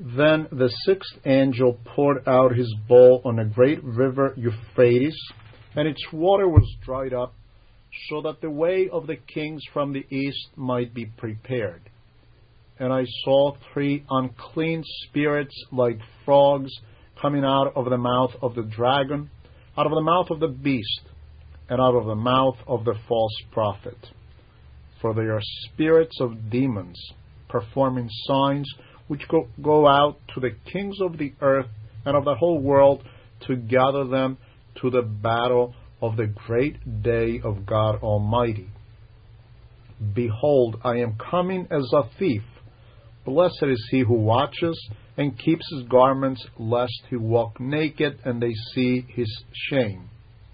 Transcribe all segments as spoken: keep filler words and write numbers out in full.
Then the sixth angel poured out his bowl on a great river Euphrates, and its water was dried up, so that the way of the kings from the east might be prepared. And I saw three unclean spirits like frogs coming out of the mouth of the dragon, out of the mouth of the beast, and out of the mouth of the false prophet. For they are spirits of demons, performing signs which go, go out to the kings of the earth and of the whole world to gather them to the battle of the great day of God Almighty. Behold, I am coming as a thief. Blessed is he who watches and keeps his garments, lest he walk naked and they see his shame.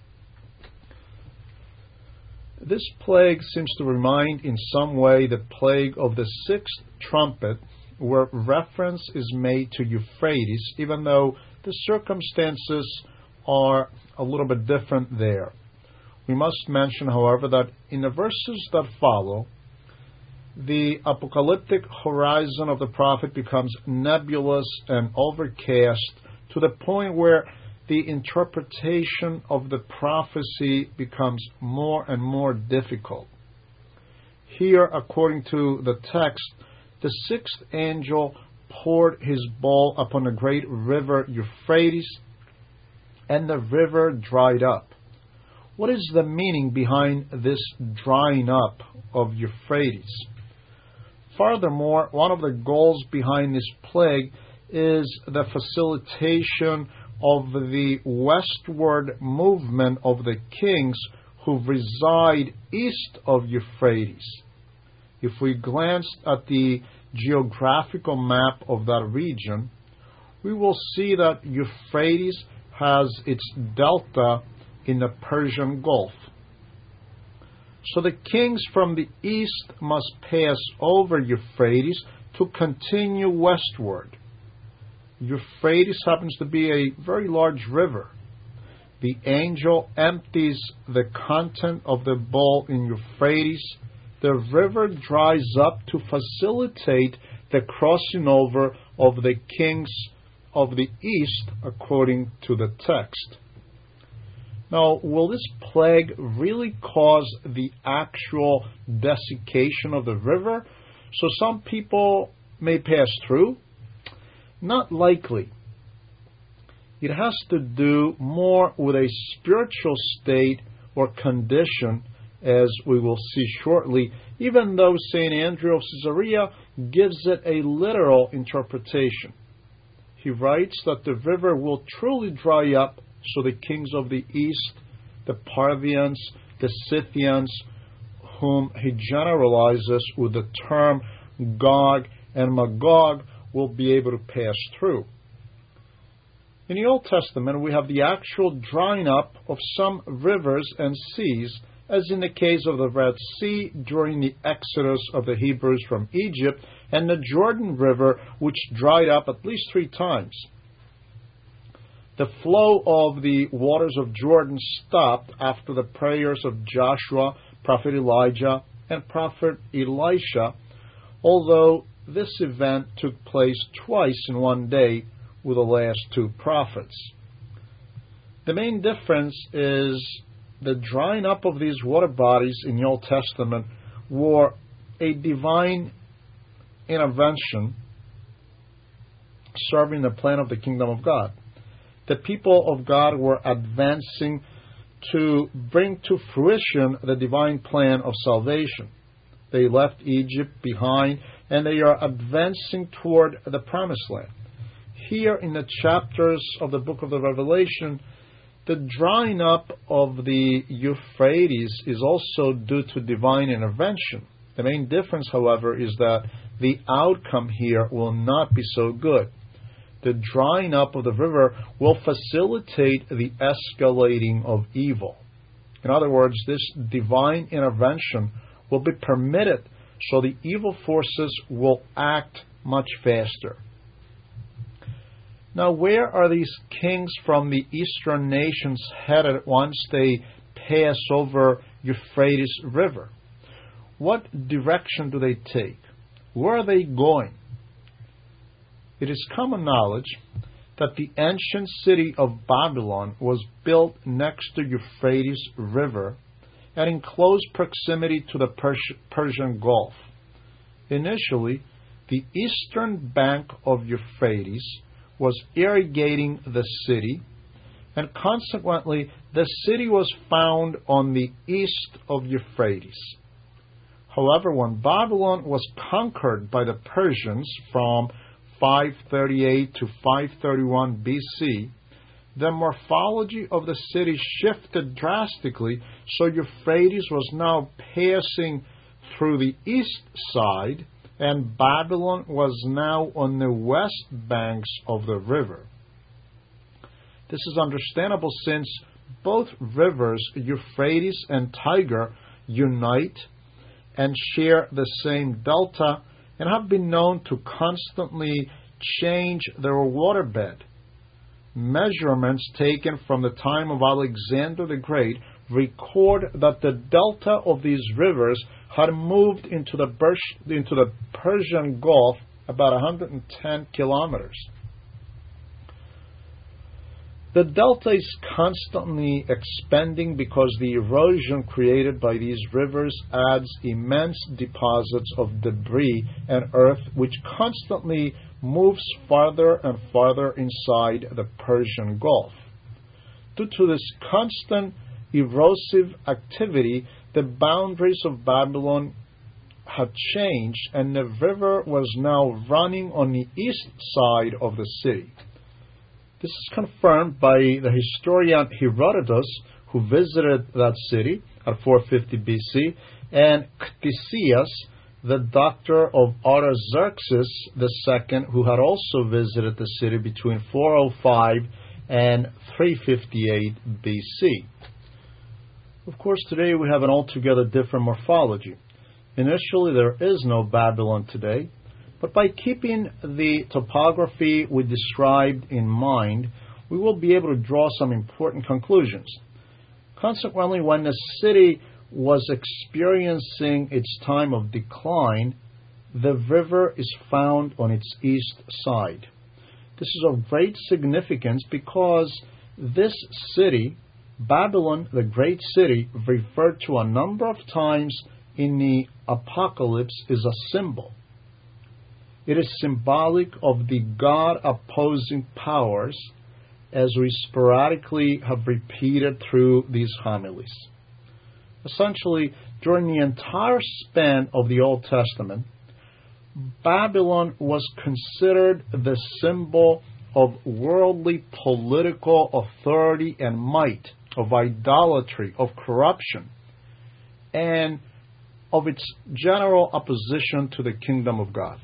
This plague seems to remind in some way the plague of the sixth trumpet, where reference is made to Euphrates, even though the circumstances are a little bit different there. We must mention, however, that in the verses that follow, the apocalyptic horizon of the prophet becomes nebulous and overcast to the point where the interpretation of the prophecy becomes more and more difficult. Here, according to the text, the sixth angel poured his bowl upon a great river Euphrates, and the river dried up. What is the meaning behind this drying up of Euphrates? Furthermore, one of the goals behind this plague is the facilitation of the westward movement of the kings who reside east of Euphrates. If we glance at the geographical map of that region, we will see that Euphrates has its delta in the Persian Gulf. So the kings from the east must pass over Euphrates to continue westward. Euphrates happens to be a very large river. The angel empties the content of the bowl in Euphrates. The river dries up to facilitate the crossing over of the kings of the east, according to the text. Now, will this plague really cause the actual desiccation of the river, so some people may pass through? Not likely. It has to do more with a spiritual state or condition, as we will see shortly, even though Saint Andrew of Caesarea gives it a literal interpretation. He writes that the river will truly dry up, so the kings of the east, the Parthians, the Scythians, whom he generalizes with the term Gog and Magog, will be able to pass through. In the Old Testament, we have the actual drying up of some rivers and seas, as in the case of the Red Sea during the exodus of the Hebrews from Egypt, and the Jordan River, which dried up at least three times. The flow of the waters of Jordan stopped after the prayers of Joshua, Prophet Elijah, and Prophet Elisha, although this event took place twice in one day with the last two prophets. The main difference is the drying up of these water bodies in the Old Testament were a divine intervention serving the plan of the kingdom of God. The people of God were advancing to bring to fruition the divine plan of salvation. They left Egypt behind, and they are advancing toward the promised land. Here in the chapters of the book of the Revelation, the drying up of the Euphrates is also due to divine intervention. The main difference, however, is that the outcome here will not be so good. The drying up of the river will facilitate the escalating of evil. In other words, this divine intervention will be permitted, so the evil forces will act much faster. Now, where are these kings from the eastern nations headed once they pass over Euphrates River? What direction do they take? Where are they going? It is common knowledge that the ancient city of Babylon was built next to Euphrates River and in close proximity to the Pers- Persian Gulf. Initially, the eastern bank of Euphrates was irrigating the city, and consequently, the city was found on the east of Euphrates. However, when Babylon was conquered by the Persians from five thirty-eight to five thirty-one B C, the morphology of the city shifted drastically, so Euphrates was now passing through the east side, and Babylon was now on the west banks of the river. This is understandable since both rivers, Euphrates and Tigris, unite and share the same delta and have been known to constantly change their waterbed. Measurements taken from the time of Alexander the Great record that the delta of these rivers had moved into the, Bers- into the Persian Gulf about one hundred ten kilometers. The delta is constantly expanding because the erosion created by these rivers adds immense deposits of debris and earth, which constantly moves farther and farther inside the Persian Gulf. Due to this constant erosive activity, the boundaries of Babylon had changed, and the river was now running on the east side of the city. This is confirmed by the historian Herodotus, who visited that city at four fifty B C, and Ctesias, the doctor of Artaxerxes the Second, who had also visited the city between four oh five and three fifty-eight B C. Of course, today we have an altogether different morphology. Initially, there is no Babylon today, but by keeping the topography we described in mind, we will be able to draw some important conclusions. Consequently, when the city was experiencing its time of decline, the river is found on its east side. This is of great significance because this city, Babylon, the great city, referred to a number of times in the Apocalypse, is a symbol. It is symbolic of the God-opposing powers, as we sporadically have repeated through these homilies. Essentially, during the entire span of the Old Testament, Babylon was considered the symbol of worldly political authority and might, of idolatry, of corruption, and of its general opposition to the kingdom of God.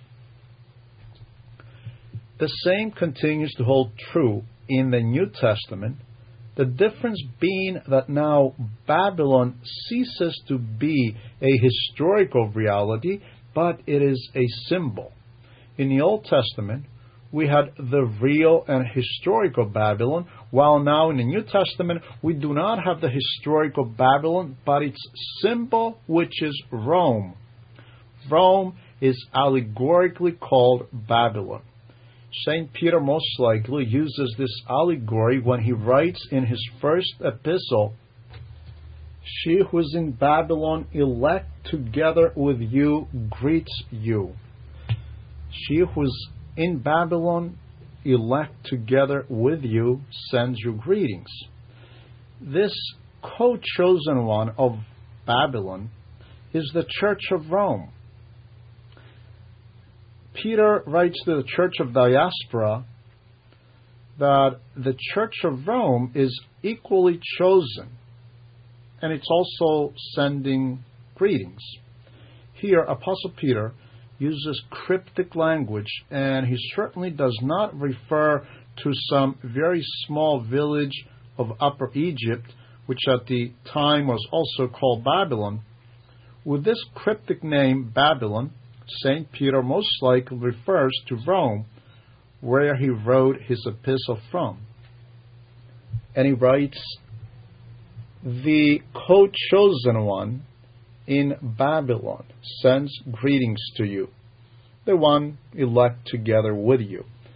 The same continues to hold true in the New Testament, the difference being that now Babylon ceases to be a historical reality, but it is a symbol. In the Old Testament, we had the real and historical Babylon, while now in the New Testament, we do not have the historical Babylon, but its symbol, which is Rome. Rome is allegorically called Babylon. Saint Peter most likely uses this allegory when he writes in his first epistle, "She who is in Babylon, elect together with you, greets you." She who is in Babylon, elect together with you, sends you greetings. This co-chosen one of Babylon is the Church of Rome. Peter writes to the Church of Diaspora that the Church of Rome is equally chosen, and it's also sending greetings. Here, Apostle Peter uses cryptic language, and he certainly does not refer to some very small village of Upper Egypt, which at the time was also called Babylon. With this cryptic name, Babylon, Saint Peter most likely refers to Rome, where he wrote his epistle from. And he writes, "The co-chosen one in Babylon sends greetings to you, the one elect together with you."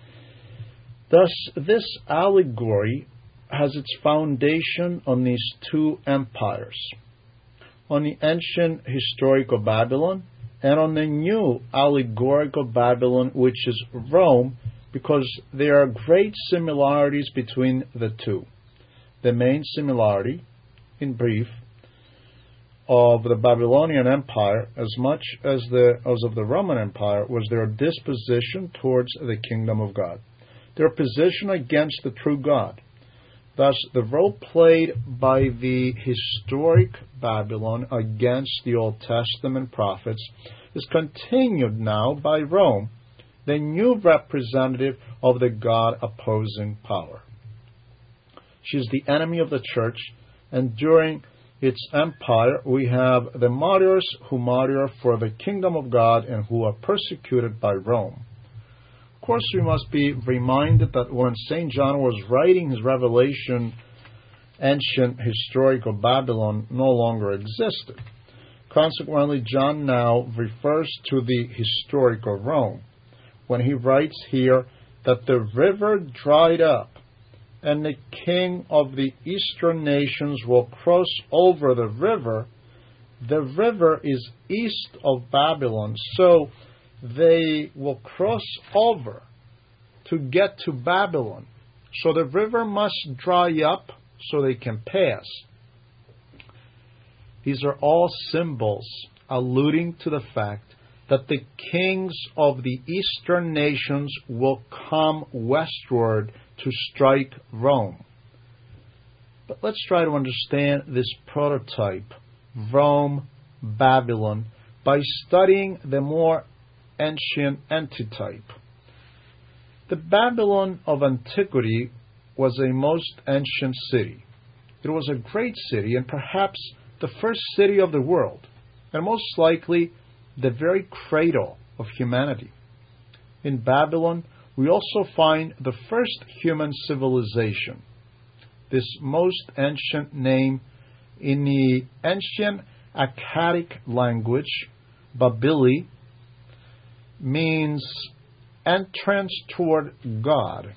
Thus, this allegory has its foundation on these two empires, on the ancient historical Babylon and on the new allegorical Babylon, which is Rome, because there are great similarities between the two. The main similarity, in brief, of the Babylonian Empire, as much as, the, as of the Roman Empire, was their disposition towards the kingdom of God, their position against the true God. Thus, the role played by the historic Babylon against the Old Testament prophets is continued now by Rome, the new representative of the God-opposing power. She is the enemy of the church, and during its empire we have the martyrs who martyr for the kingdom of God and who are persecuted by Rome. Of course, we must be reminded that when Saint John was writing his Revelation, ancient historical Babylon no longer existed. Consequently, John now refers to the historical Rome when he writes here that the river dried up and the king of the eastern nations will cross over the river. The river is east of Babylon, so they will cross over to get to Babylon. So the river must dry up so they can pass. These are all symbols alluding to the fact that the kings of the eastern nations will come westward to strike Rome. But let's try to understand this prototype, Rome, Babylon, by studying the more ancient antitype. The Babylon of antiquity was a most ancient city. It was a great city and perhaps the first city of the world, and most likely the very cradle of humanity. In Babylon, we also find the first human civilization. This most ancient name in the ancient Akkadic language, Babili, means entrance toward God.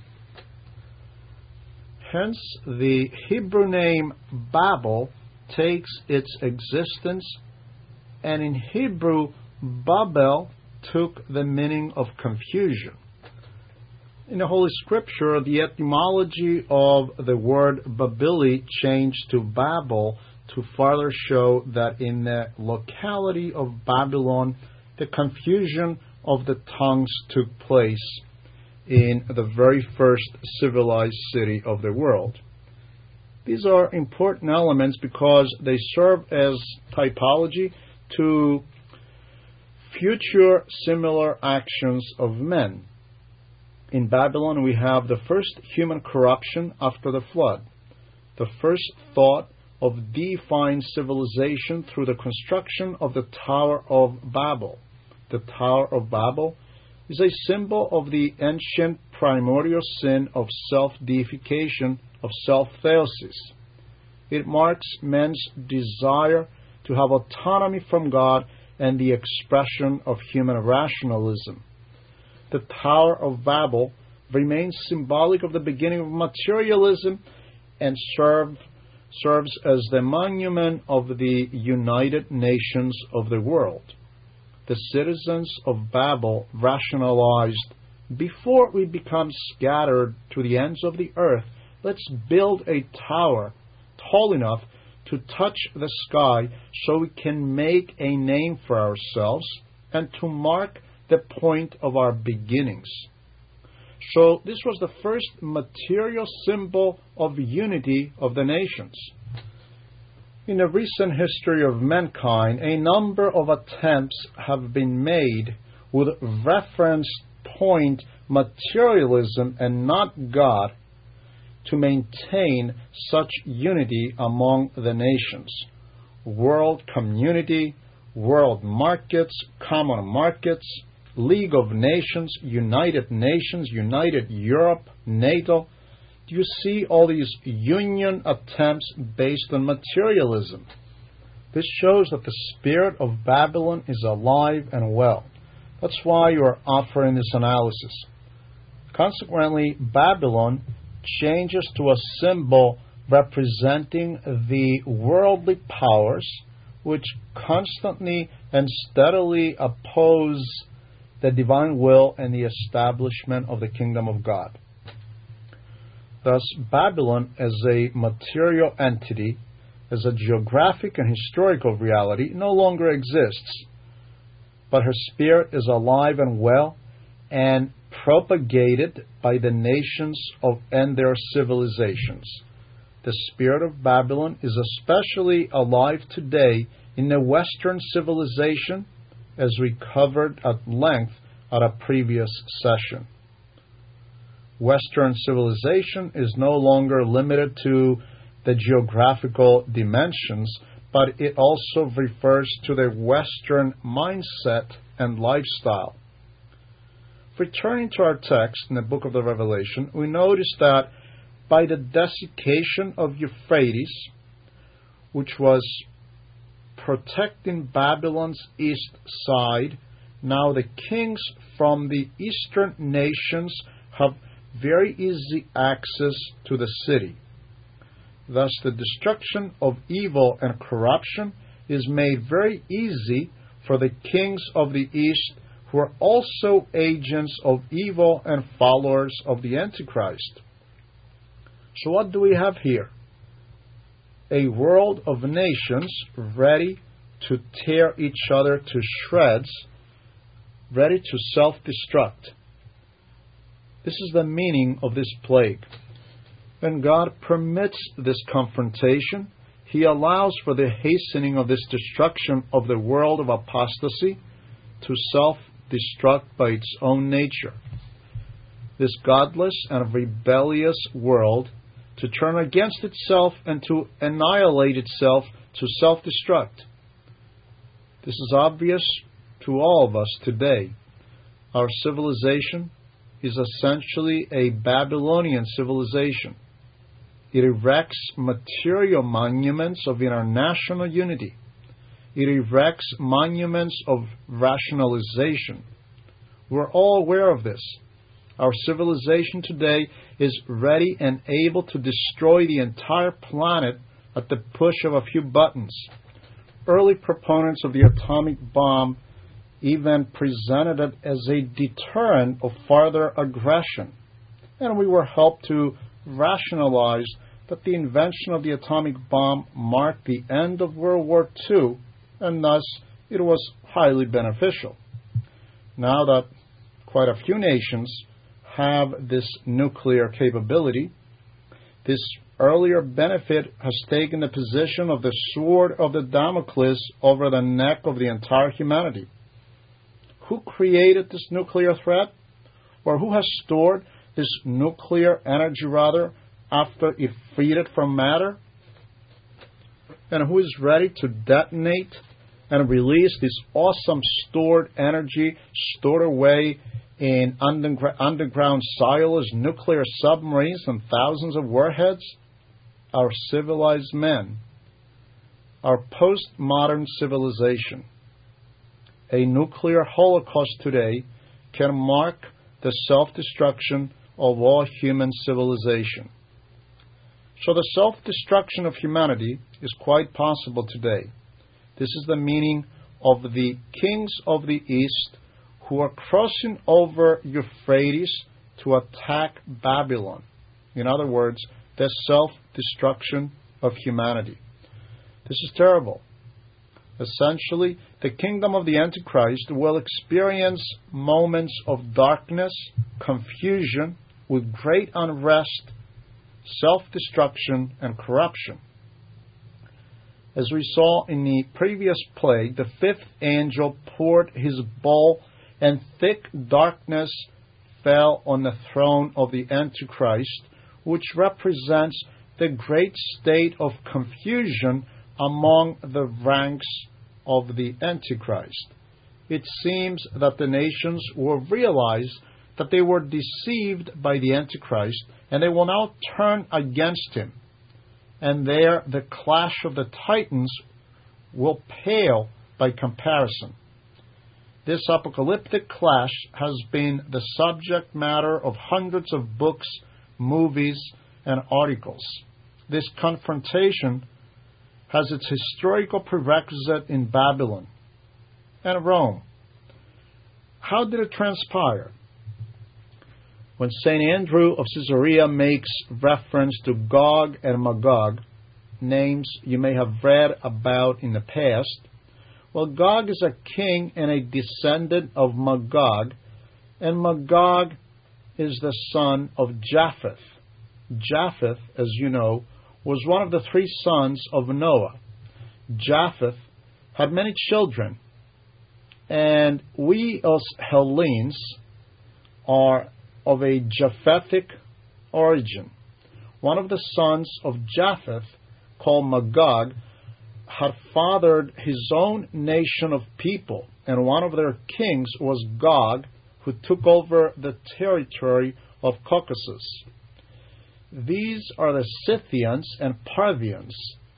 Hence, the Hebrew name Babel takes its existence, and in Hebrew, Babel took the meaning of confusion. In the Holy Scripture, the etymology of the word Babili changed to Babel to further show that in the locality of Babylon, the confusion of the tongues took place in the very first civilized city of the world. These are important elements because they serve as typology to future similar actions of men. In Babylon, we have the first human corruption after the flood, the first thought of defined civilization through the construction of the Tower of Babel. The Tower of Babel is a symbol of the ancient primordial sin of self-deification, of self-theosis. It marks man's desire to have autonomy from God and the expression of human rationalism. The Tower of Babel remains symbolic of the beginning of materialism and serve, serves as the monument of the United Nations of the world. The citizens of Babel rationalized, before we become scattered to the ends of the earth, let's build a tower tall enough to touch the sky so we can make a name for ourselves and to mark the point of our beginnings. So this was the first material symbol of unity of the nations. In the recent history of mankind, a number of attempts have been made with reference point materialism and not God to maintain such unity among the nations. World community, world markets, common markets, League of Nations, United Nations, United Europe, NATO. Do you see all these union attempts based on materialism? This shows that the spirit of Babylon is alive and well. That's why you are offering this analysis. Consequently, Babylon changes to a symbol representing the worldly powers which constantly and steadily oppose the divine will and the establishment of the kingdom of God. Thus, Babylon as a material entity, as a geographic and historical reality, no longer exists, but her spirit is alive and well and propagated by the nations of and their civilizations. The spirit of Babylon is especially alive today in the Western civilization, as we covered at length at a previous session. Western civilization is no longer limited to the geographical dimensions, but it also refers to the Western mindset and lifestyle. Returning to our text in the book of the Revelation, we notice that by the desiccation of Euphrates, which was protecting Babylon's east side, now the kings from the eastern nations have very easy access to the city. Thus, the destruction of evil and corruption is made very easy for the kings of the east, who are also agents of evil and followers of the Antichrist. So what do we have here? A world of nations ready to tear each other to shreds, ready to self-destruct. This is the meaning of this plague. When God permits this confrontation, He allows for the hastening of this destruction of the world of apostasy to self-destruct by its own nature. This godless and rebellious world to turn against itself and to annihilate itself, to self-destruct. This is obvious to all of us today. Our civilization is essentially a Babylonian civilization. It erects material monuments of international unity. It erects monuments of rationalization. We're all aware of this. Our civilization today is ready and able to destroy the entire planet at the push of a few buttons. Early proponents of the atomic bomb even presented it as a deterrent of further aggression. And we were helped to rationalize that the invention of the atomic bomb marked the end of World War Two, and thus it was highly beneficial. Now that quite a few nations have this nuclear capability, this earlier benefit has taken the position of the sword of the Damocles over the neck of the entire humanity. Who created this nuclear threat? Or who has stored this nuclear energy, rather, after it freed it from matter? And who is ready to detonate and release this awesome stored energy stored away in undergr- underground silos, nuclear submarines, and thousands of warheads? Our civilized men, our postmodern civilization. A nuclear holocaust today can mark the self-destruction of all human civilization. So the self-destruction of humanity is quite possible today. This is the meaning of the kings of the East who are crossing over Euphrates to attack Babylon. In other words, the self-destruction of humanity. This is terrible. Essentially, the kingdom of the Antichrist will experience moments of darkness, confusion, with great unrest, self-destruction, and corruption. As we saw in the previous plague, the fifth angel poured his bowl, and thick darkness fell on the throne of the Antichrist, which represents the great state of confusion among the ranks of the Antichrist. It seems that the nations will realize that they were deceived by the Antichrist, and they will now turn against him. And there the clash of the titans will pale by comparison. This apocalyptic clash has been the subject matter of hundreds of books, movies, and articles. This confrontation has its historical prerequisite in Babylon and Rome. How did it transpire? When Saint Andrew of Caesarea makes reference to Gog and Magog, names you may have read about in the past, well, Gog is a king and a descendant of Magog, and Magog is the son of Japheth. Japheth, as you know, was one of the three sons of Noah. Japheth had many children, and we as Hellenes are of a Japhethic origin. One of the sons of Japheth, called Magog, had fathered his own nation of people, and one of their kings was Gog, who took over the territory of Caucasus. These are the Scythians and Parthians.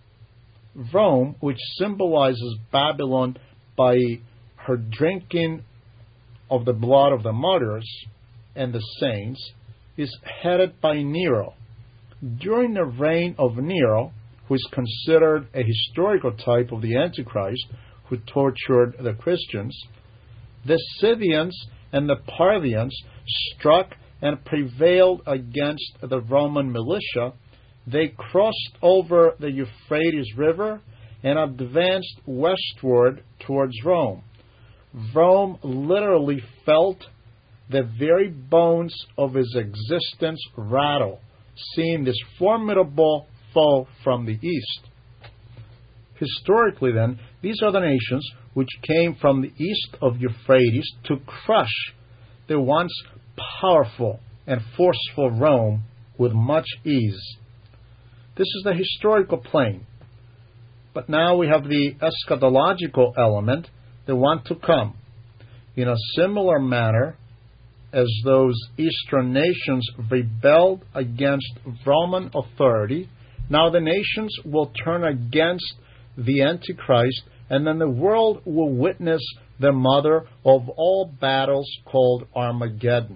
Rome, which symbolizes Babylon by her drinking of the blood of the martyrs and the saints, is headed by Nero. During the reign of Nero, who is considered a historical type of the Antichrist who tortured the Christians, the Scythians and the Parthians struck and prevailed against the Roman militia. They crossed over the Euphrates River and advanced westward towards Rome. Rome literally felt the very bones of his existence rattle, seeing this formidable foe from the east. Historically, then, these are the nations which came from the east of Euphrates to crush the once powerful and forceful Rome with much ease. This is the historical plane. But now we have the eschatological element, the one to come. In a similar manner as those eastern nations rebelled against Roman authority, now the nations will turn against the Antichrist, and then the world will witness the mother of all battles called Armageddon.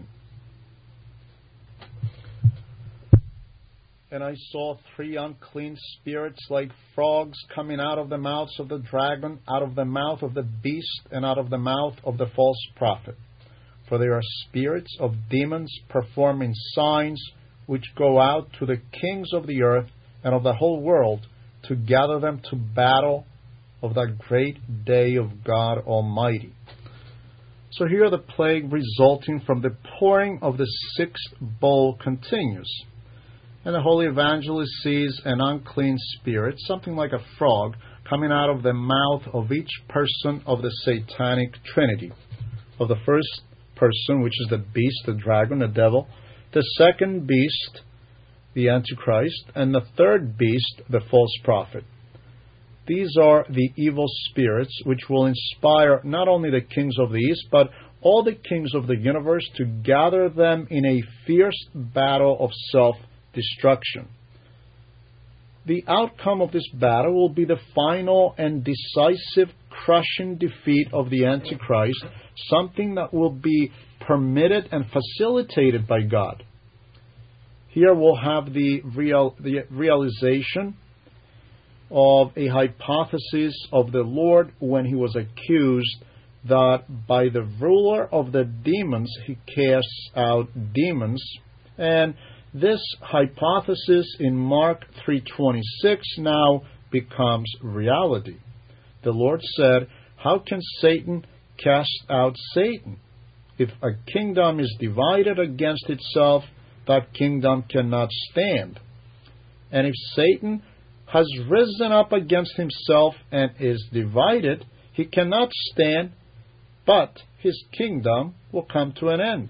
And I saw three unclean spirits like frogs coming out of the mouths of the dragon, out of the mouth of the beast, and out of the mouth of the false prophet. For they are spirits of demons performing signs which go out to the kings of the earth and of the whole world to gather them to battle of that great day of God Almighty. So here the plague resulting from the pouring of the sixth bowl continues. And the Holy Evangelist sees an unclean spirit, something like a frog, coming out of the mouth of each person of the Satanic Trinity. Of the first person, which is the beast, the dragon, the devil, the second beast, the Antichrist, and the third beast, the false prophet. These are the evil spirits which will inspire not only the kings of the east, but all the kings of the universe to gather them in a fierce battle of self-destruction. The outcome of this battle will be the final and decisive crushing defeat of the Antichrist, something that will be permitted and facilitated by God. Here we'll have the, real, the realization of a hypothesis of the Lord when he was accused that by the ruler of the demons he casts out demons. And this hypothesis in Mark three twenty-six now becomes reality. The Lord said, "How can Satan cast out Satan? If a kingdom is divided against itself, that kingdom cannot stand. And if Satan has risen up against himself and is divided, he cannot stand, but his kingdom will come to an end."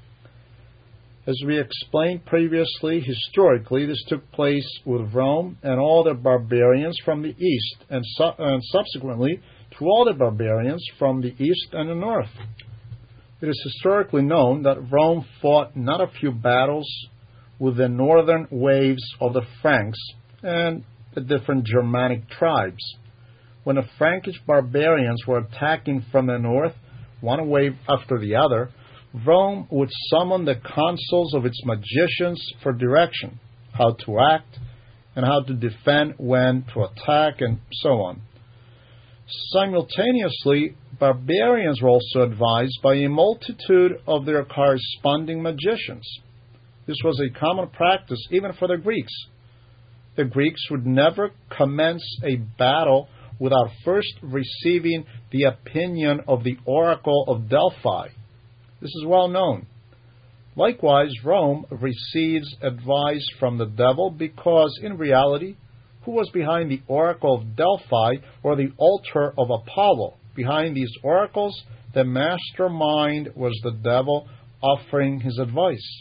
As we explained previously, historically, this took place with Rome and all the barbarians from the east, and, su- and subsequently to all the barbarians from the east and the north. It is historically known that Rome fought not a few battles with the northern waves of the Franks and the different Germanic tribes. When the Frankish barbarians were attacking from the north, one wave after the other, Rome would summon the councils of its magicians for direction, how to act, and how to defend, when to attack, and so on. Simultaneously, barbarians were also advised by a multitude of their corresponding magicians. This was a common practice even for the Greeks. The Greeks would never commence a battle without first receiving the opinion of the Oracle of Delphi. This is well known. Likewise, Rome receives advice from the devil because, in reality, who was behind the Oracle of Delphi or the altar of Apollo? Behind these oracles, the mastermind was the devil offering his advice.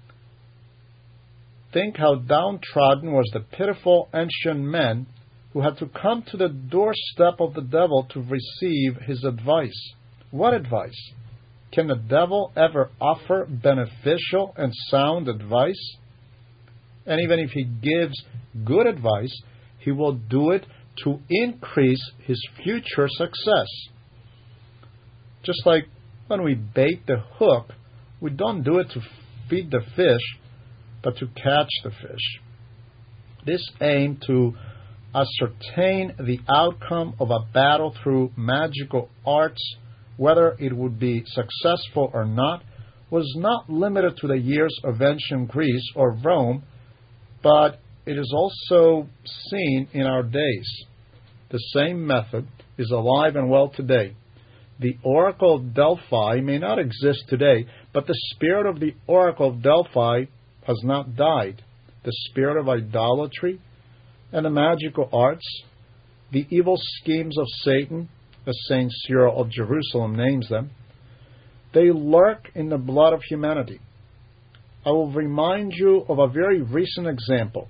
Think how downtrodden was the pitiful ancient men who had to come to the doorstep of the devil to receive his advice. What advice? Can the devil ever offer beneficial and sound advice? And even if he gives good advice, he will do it to increase his future success. Just like when we bait the hook, we don't do it to feed the fish, but to catch the fish. This aim to ascertain the outcome of a battle through magical arts, whether it would be successful or not, was not limited to the years of ancient Greece or Rome, but it is also seen in our days. The same method is alive and well today. The Oracle of Delphi may not exist today, but the spirit of the Oracle of Delphi has not died. The spirit of idolatry and the magical arts, the evil schemes of Satan, as Saint Cyril of Jerusalem names them, they lurk in the blood of humanity. I will remind you of a very recent example.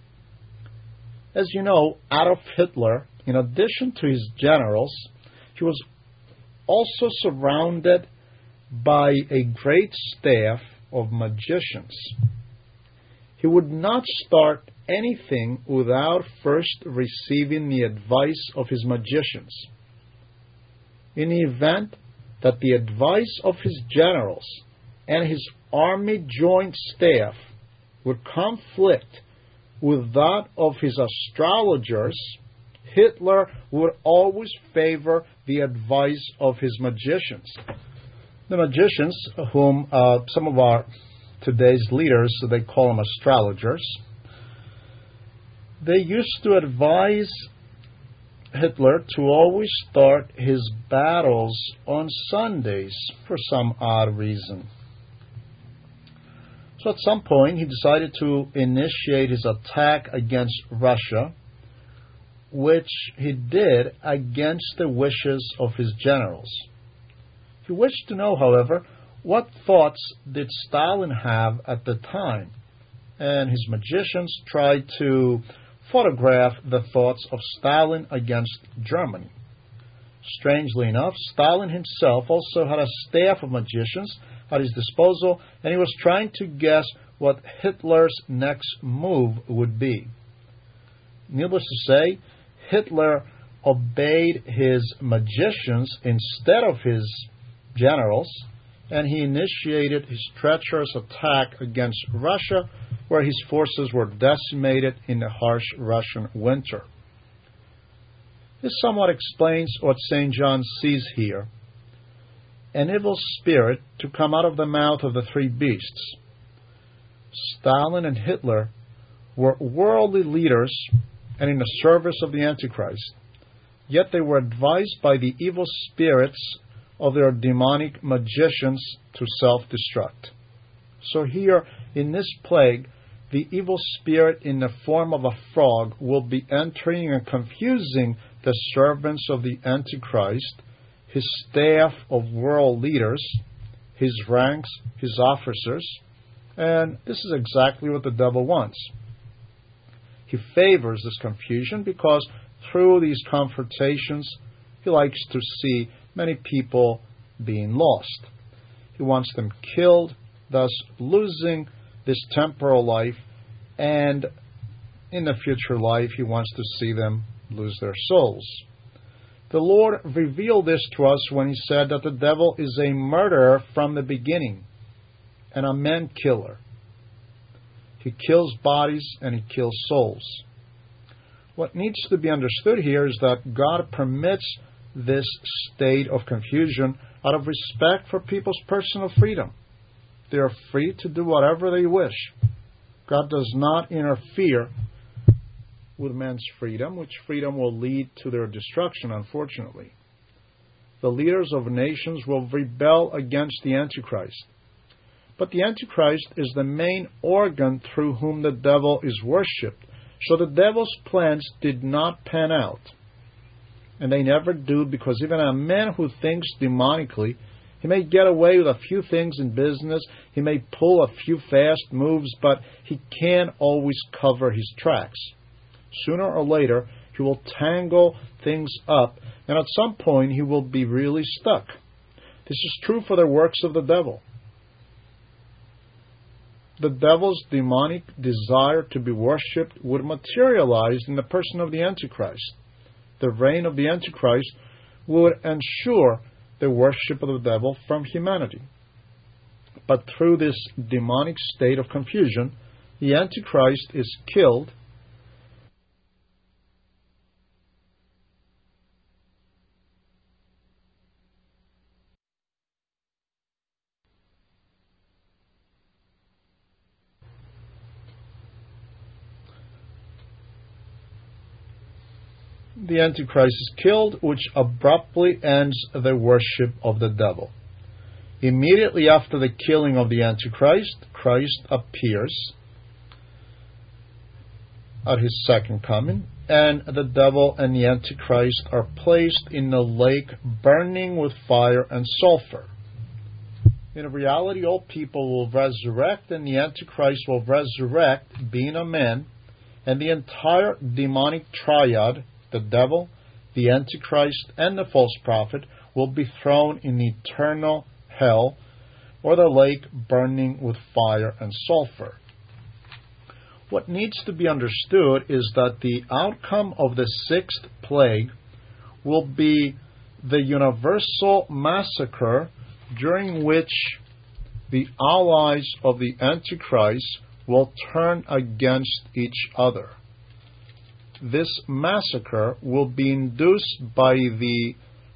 As you know, Adolf Hitler, in addition to his generals, he was also surrounded by a great staff of magicians. He would not start anything without first receiving the advice of his magicians. In the event that the advice of his generals and his army joint staff would conflict with that of his astrologers, Hitler would always favor the advice of his magicians. The magicians, whom uh, some of our today's leaders, they call them astrologers, they used to advise Hitler to always start his battles on Sundays for some odd reason. So at some point he decided to initiate his attack against Russia, which he did against the wishes of his generals. He wished to know, however, what thoughts did Stalin have at the time, and his magicians tried to photograph the thoughts of Stalin against Germany. Strangely enough, Stalin himself also had a staff of magicians at his disposal, and he was trying to guess what Hitler's next move would be. Needless to say, Hitler obeyed his magicians instead of his generals, and he initiated his treacherous attack against Russia, where his forces were decimated in the harsh Russian winter. This somewhat explains what Saint John sees here: an evil spirit to come out of the mouth of the three beasts. Stalin and Hitler were worldly leaders and in the service of the Antichrist, yet they were advised by the evil spirits of their demonic magicians to self-destruct. So here, in this plague, the evil spirit in the form of a frog will be entering and confusing the servants of the Antichrist, his staff of world leaders, his ranks, his officers, and this is exactly what the devil wants. He favors this confusion because through these confrontations, he likes to see many people being lost. He wants them killed, thus losing this temporal life, and in the future life, he wants to see them lose their souls. The Lord revealed this to us when He said that the devil is a murderer from the beginning and a man killer. He kills bodies and he kills souls. What needs to be understood here is that God permits this state of confusion out of respect for people's personal freedom. They are free to do whatever they wish. God does not interfere with man's freedom, which freedom will lead to their destruction, unfortunately. The leaders of nations will rebel against the Antichrist. But the Antichrist is the main organ through whom the devil is worshipped. So the devil's plans did not pan out. And they never do, because even a man who thinks demonically, he may get away with a few things in business, he may pull a few fast moves, but he can't always cover his tracks. Sooner or later, he will tangle things up, and at some point he will be really stuck. This is true for the works of the devil. The devil's demonic desire to be worshipped would materialize in the person of the Antichrist. The reign of the Antichrist would ensure the worship of the devil from humanity. But through this demonic state of confusion, the Antichrist is killed. The Antichrist is killed, which abruptly ends the worship of the devil. Immediately after the killing of the Antichrist, Christ appears at His second coming, and the devil and the Antichrist are placed in a lake burning with fire and sulfur. In reality, all people will resurrect, and the Antichrist will resurrect, being a man, and the entire demonic triad, the devil, the Antichrist, and the false prophet, will be thrown in eternal hell, or the lake burning with fire and sulfur. What needs to be understood is that the outcome of the sixth plague will be the universal massacre, during which the allies of the Antichrist will turn against each other. This massacre will be induced by the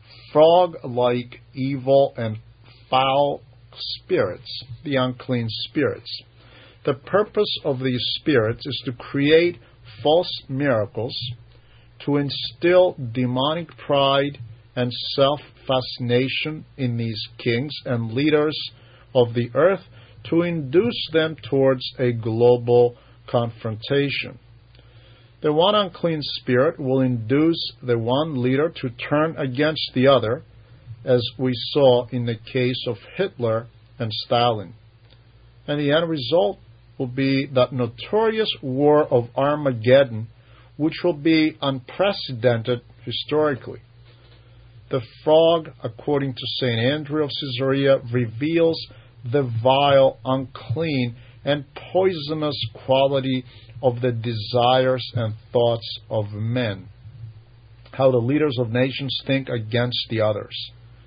frog-like evil and foul spirits, the unclean spirits. The purpose of these spirits is to create false miracles, to instill demonic pride and self-fascination in these kings and leaders of the earth, to induce them towards a global confrontation. The one unclean spirit will induce the one leader to turn against the other, as we saw in the case of Hitler and Stalin. And the end result will be that notorious war of Armageddon, which will be unprecedented historically. The frog, according to Saint Andrew of Caesarea, reveals the vile, unclean, and poisonous quality of the desires and thoughts of men, how the leaders of nations think against the others.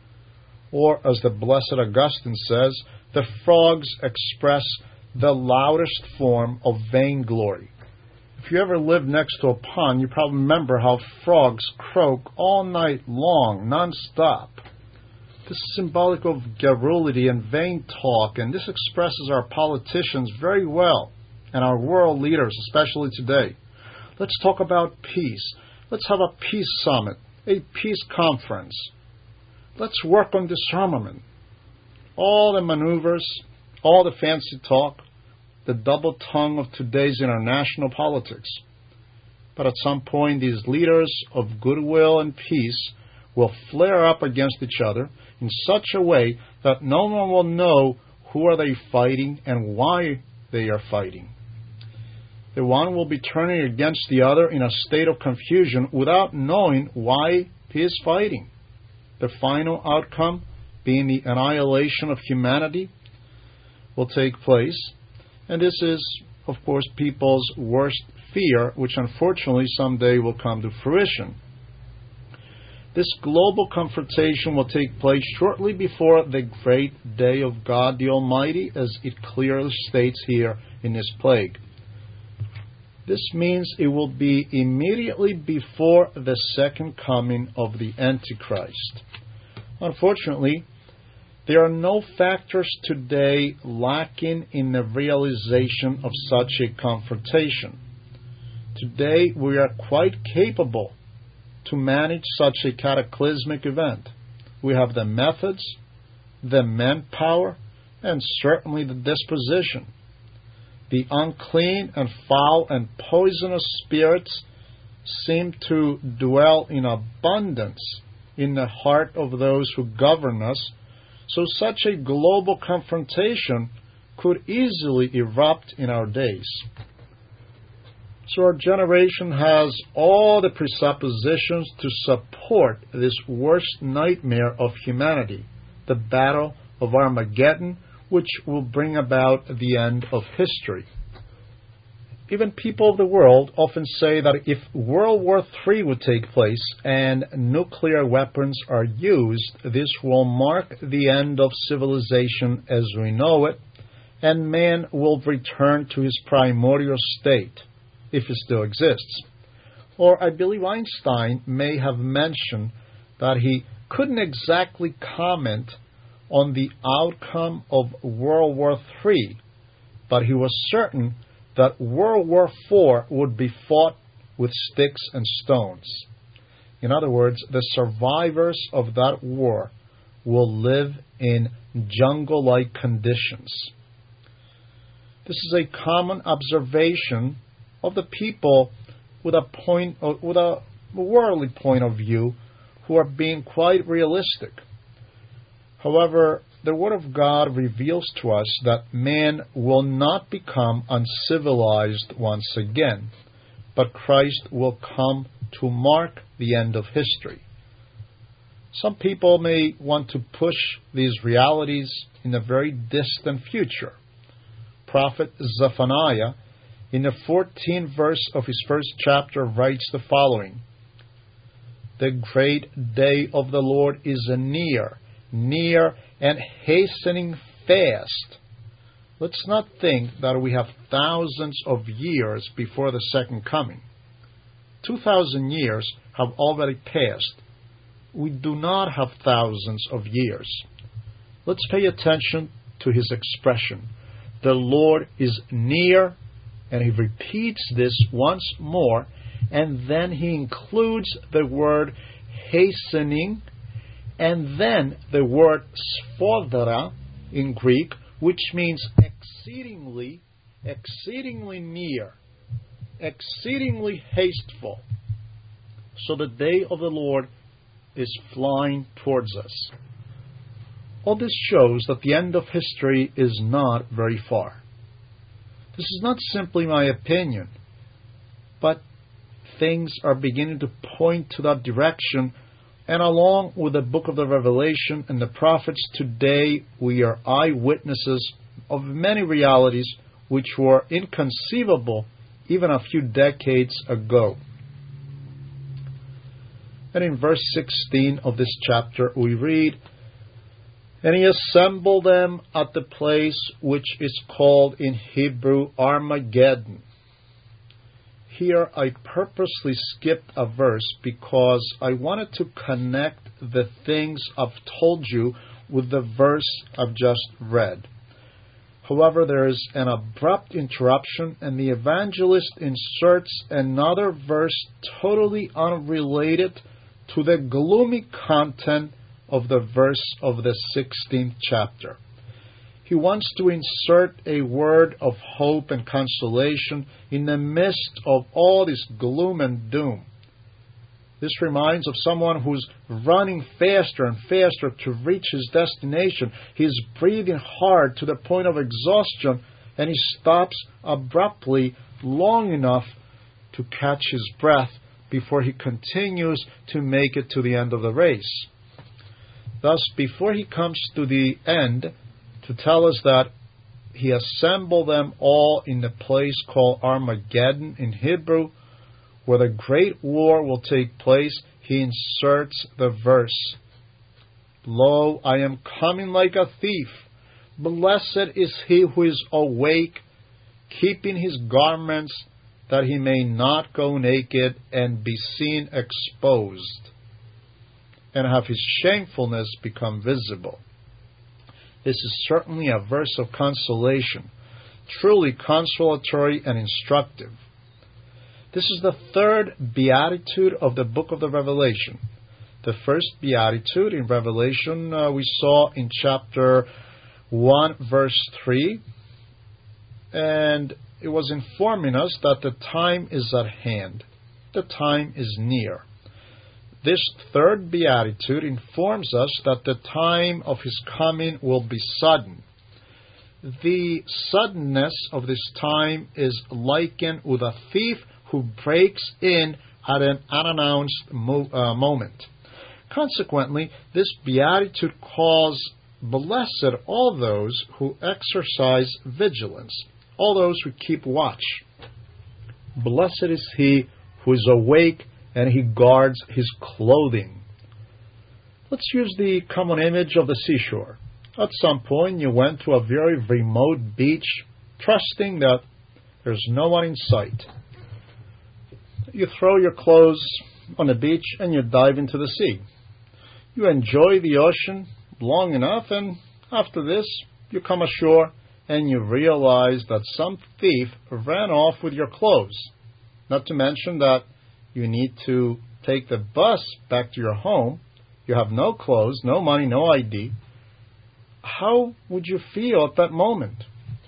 Or, as the Blessed Augustine says, the frogs express the loudest form of vainglory. If you ever lived next to a pond, you probably remember how frogs croak all night long, non-stop. This is symbolic of garrulity and vain talk, and this expresses our politicians very well, and our world leaders, especially today. Let's talk about peace. Let's have a peace summit, a peace conference. Let's work on disarmament. All the maneuvers, all the fancy talk, the double tongue of today's international politics. But at some point, these leaders of goodwill and peace will flare up against each other in such a way that no one will know who are they fighting and why they are fighting. The one will be turning against the other in a state of confusion without knowing why he is fighting. The final outcome, being the annihilation of humanity, will take place. And this is, of course, people's worst fear, which unfortunately someday will come to fruition. This global confrontation will take place shortly before the great day of God the Almighty, as it clearly states here in this plague. This means it will be immediately before the second coming of the Antichrist. Unfortunately, there are no factors today lacking in the realization of such a confrontation. Today, we are quite capable to manage such a cataclysmic event. We have the methods, the manpower, and certainly the disposition. The unclean and foul and poisonous spirits seem to dwell in abundance in the heart of those who govern us, so such a global confrontation could easily erupt in our days. So our generation has all the presuppositions to support this worst nightmare of humanity, the battle of Armageddon, which will bring about the end of history. Even people of the world often say that if World War Three would take place and nuclear weapons are used, this will mark the end of civilization as we know it, and man will return to his primordial state, if it still exists. Or I believe Einstein may have mentioned that he couldn't exactly comment on the outcome of World War Three, but he was certain that World War Four would be fought with sticks and stones. In other words, the survivors of that war will live in jungle-like conditions. This is a common observation of the people with a point, with a worldly point of view, who are being quite realistic. However, the Word of God reveals to us that man will not become uncivilized once again, but Christ will come to mark the end of history. Some people may want to push these realities in a very distant future. Prophet Zephaniah, in the fourteenth verse of his first chapter, writes the following: "The great day of the Lord is near, near and hastening fast." Let's not think that we have thousands of years before the second coming. Two thousand years have already passed. We do not have thousands of years. Let's pay attention to his expression. The Lord is near, and he repeats this once more, and then he includes the word hastening, and then the word sphodera in Greek, which means exceedingly, exceedingly near, exceedingly hasteful. So the day of the Lord is flying towards us. All this shows that the end of history is not very far. This is not simply my opinion, but things are beginning to point to that direction, and along with the book of the Revelation and the prophets, today we are eyewitnesses of many realities which were inconceivable even a few decades ago. And in verse sixteen of this chapter we read, "And he assembled them at the place which is called in Hebrew Armageddon." Here I purposely skipped a verse because I wanted to connect the things I've told you with the verse I've just read. However, there is an abrupt interruption, and the evangelist inserts another verse totally unrelated to the gloomy content of the verse of the sixteenth chapter. He wants to insert a word of hope and consolation in the midst of all this gloom and doom. This reminds of someone who's running faster and faster to reach his destination. He's breathing hard to the point of exhaustion, and he stops abruptly long enough to catch his breath before he continues to make it to the end of the race. Thus, before he comes to the end, to tell us that he assembled them all in the place called Armageddon in Hebrew, where the great war will take place, he inserts the verse, "Lo, I am coming like a thief. Blessed is he who is awake, keeping his garments, that he may not go naked and be seen exposed, and have his shamefulness become visible." This is certainly a verse of consolation, truly consolatory and instructive. This is the third beatitude of the book of the Revelation. The first beatitude in Revelation uh, we saw in chapter one, verse three, and it was informing us that the time is at hand. The time is near. This third beatitude informs us that the time of his coming will be sudden. The suddenness of this time is likened with a thief who breaks in at an unannounced mo- uh, moment. Consequently, this beatitude calls blessed all those who exercise vigilance, all those who keep watch. Blessed is he who is awake and he guards his clothing. Let's use the common image of the seashore. At some point you went to a very remote beach, trusting that there's no one in sight. You throw your clothes on the beach and you dive into the sea. You enjoy the ocean long enough, and after this you come ashore and you realize that some thief ran off with your clothes. Not to mention that you need to take the bus back to your home. You have no clothes, no money, no I D. How would you feel at that moment?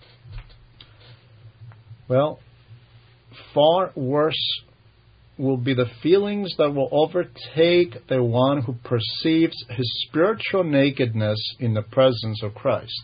Well, far worse will be the feelings that will overtake the one who perceives his spiritual nakedness in the presence of Christ.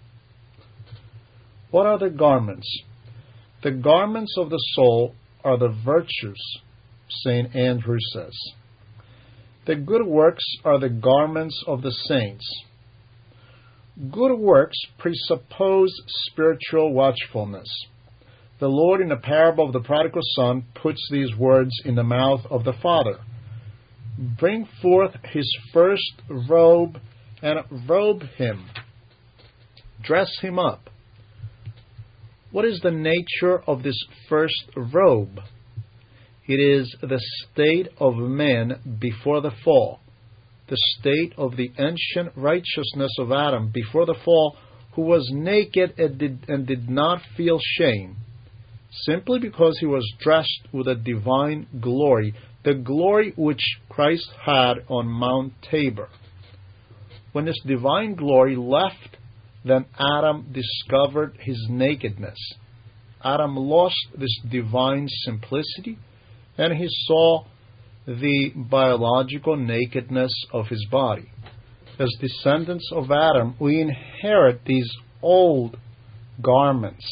What are the garments? The garments of the soul are the virtues, Saint Andrew says. The good works are the garments of the saints. Good works presuppose spiritual watchfulness. The Lord, in the parable of the prodigal son, puts these words in the mouth of the father. Bring forth his first robe and robe him. Dress him up. What is the nature of this first robe? It is the state of man before the fall, the state of the ancient righteousness of Adam before the fall, who was naked and did, and did not feel shame, simply because he was dressed with a divine glory, the glory which Christ had on Mount Tabor. When this divine glory left, then Adam discovered his nakedness. Adam lost this divine simplicity, and he saw the biological nakedness of his body. As descendants of Adam, we inherit these old garments.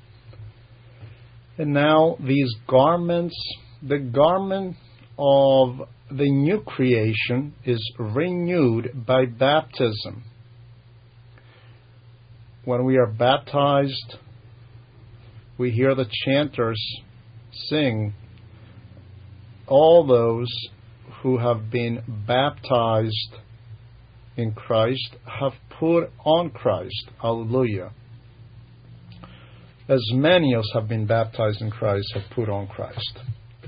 And now these garments, the garment of the new creation is renewed by baptism. When we are baptized, we hear the chanters sing, all those who have been baptized in Christ have put on Christ. Hallelujah. As many as have been baptized in Christ have put on Christ.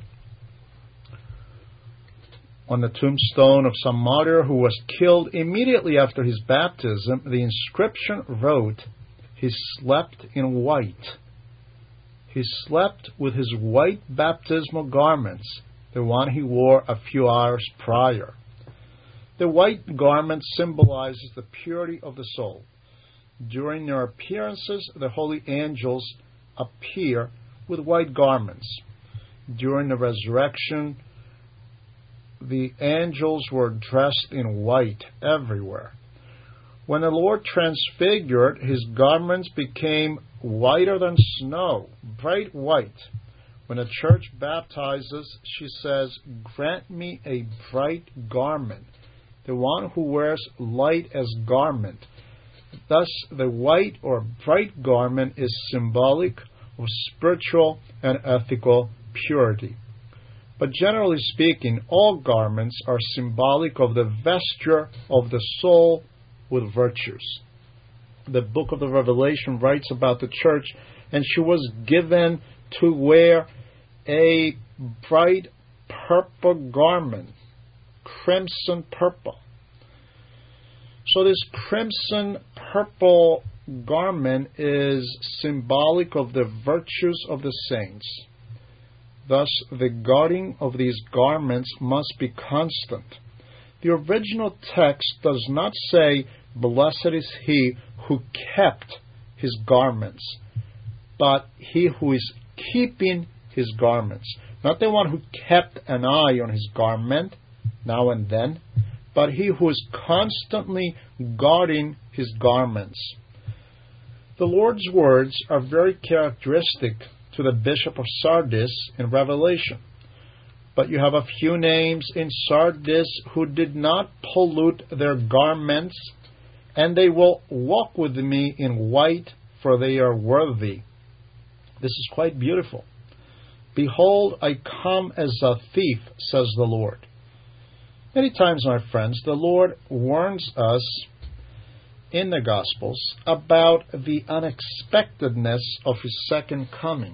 On the tombstone of some martyr who was killed immediately after his baptism, the inscription wrote, "He slept in white." He slept with his white baptismal garments, the one he wore a few hours prior. The white garment symbolizes the purity of the soul. During their appearances, the holy angels appear with white garments. During the resurrection, the angels were dressed in white everywhere. When the Lord transfigured, his garments became whiter than snow, bright white. When a church baptizes, she says, "Grant me a bright garment," the one who wears light as garment. Thus, the white or bright garment is symbolic of spiritual and ethical purity. But generally speaking, all garments are symbolic of the vesture of the soul with virtues. The book of the Revelation writes about the church, and she was given to wear a bright purple garment, crimson purple. So this crimson purple garment is symbolic of the virtues of the saints. Thus, the guarding of these garments must be constant. The original text does not say, "Blessed is he who kept his garments," but he who is keeping his garments. Not the one who kept an eye on his garment now and then, but he who is constantly guarding his garments. The Lord's words are very characteristic to the bishop of Sardis in Revelation. But you have a few names in Sardis who did not pollute their garments, and they will walk with me in white, for they are worthy. This is quite beautiful. Behold, I come as a thief, says the Lord. Many times, my friends, the Lord warns us in the Gospels about the unexpectedness of His second coming.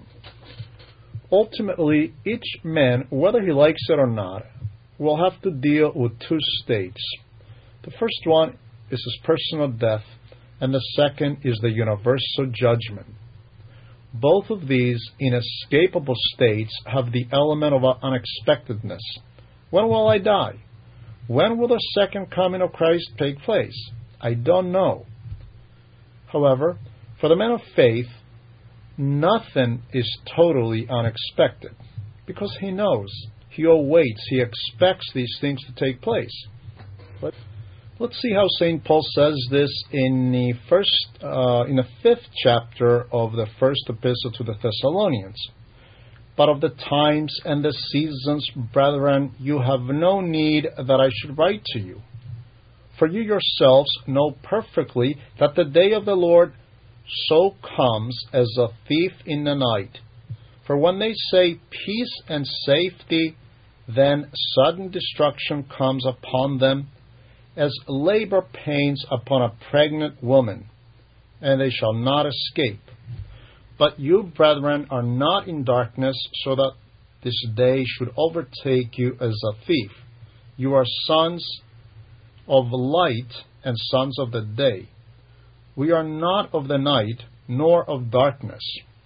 Ultimately, each man, whether he likes it or not, will have to deal with two states. The first one is his personal death, and the second is the universal judgment. Both of these inescapable states have the element of unexpectedness. When will I die? When will the second coming of Christ take place? I don't know. However, for the man of faith, nothing is totally unexpected, because he knows, he awaits, he expects these things to take place. But let's see how Saint Paul says this in the first, uh, in the fifth chapter of the first epistle to the Thessalonians. But of the times and the seasons, brethren, you have no need that I should write to you. For you yourselves know perfectly that the day of the Lord so comes as a thief in the night. For when they say peace and safety, then sudden destruction comes upon them, as labor pains upon a pregnant woman, and they shall not escape. But you, brethren, are not in darkness, so that this day should overtake you as a thief. You are sons of light and sons of the day. We are not of the night, nor of darkness.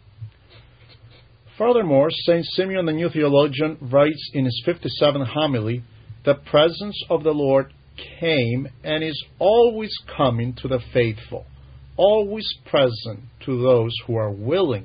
Furthermore, Saint Simeon the New Theologian writes in his fifty-seventh homily, the presence of the Lord came and is always coming to the faithful, always present to those who are willing.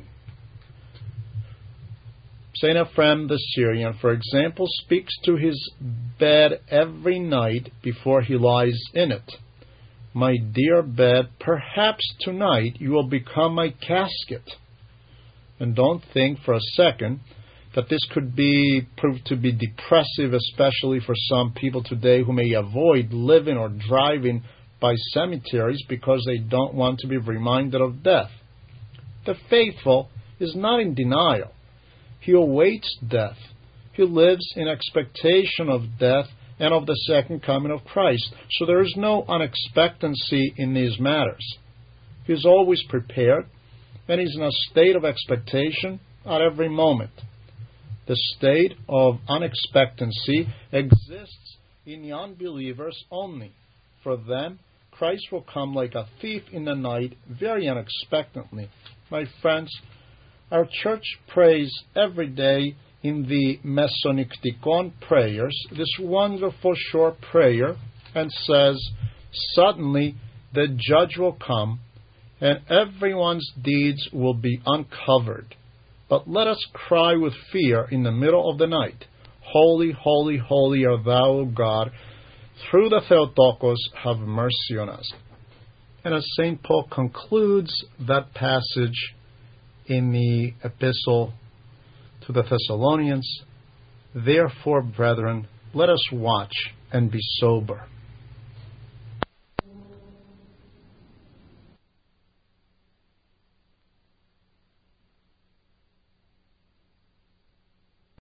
Saint Ephrem the Syrian, for example, speaks to his bed every night before he lies in it. My dear bed, perhaps tonight you will become my casket. And don't think for a second that this could be proved to be depressive, especially for some people today who may avoid living or driving by cemeteries because they don't want to be reminded of death. The faithful is not in denial. He awaits death. He lives in expectation of death and of the second coming of Christ. So there is no unexpectancy in these matters. He is always prepared, and he is in a state of expectation at every moment. The state of unexpectancy exists in the unbelievers only. For them, Christ will come like a thief in the night, very unexpectedly. My friends, our church prays every day in the Mesonychtikon prayers this wonderful short prayer and says, suddenly the judge will come and everyone's deeds will be uncovered. But let us cry with fear in the middle of the night, holy, holy, holy are thou, O God. Through the Theotokos, have mercy on us. And as Saint Paul concludes that passage in the epistle to the Thessalonians, therefore, brethren, let us watch and be sober.